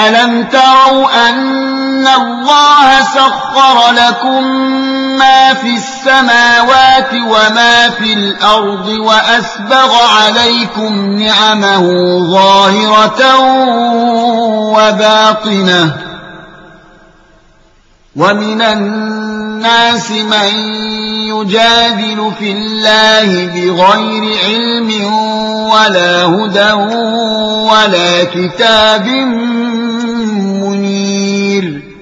ألم تروا أن الله سخر لكم ما في السماوات وما في الأرض وأسبغ عليكم نعمه ظاهرة وباطنة ومن الناس من يجادل في الله بغير علم ولا هدى ولا كتاب منير